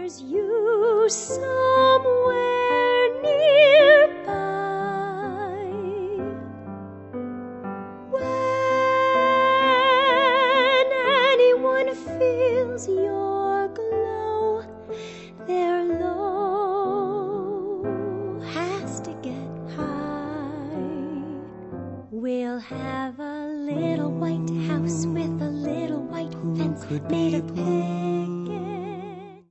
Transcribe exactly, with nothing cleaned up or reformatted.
there's you somewhere nearby. When anyone feels your glow, their low has to get high. We'll have a little white house with a little white fence made of pink.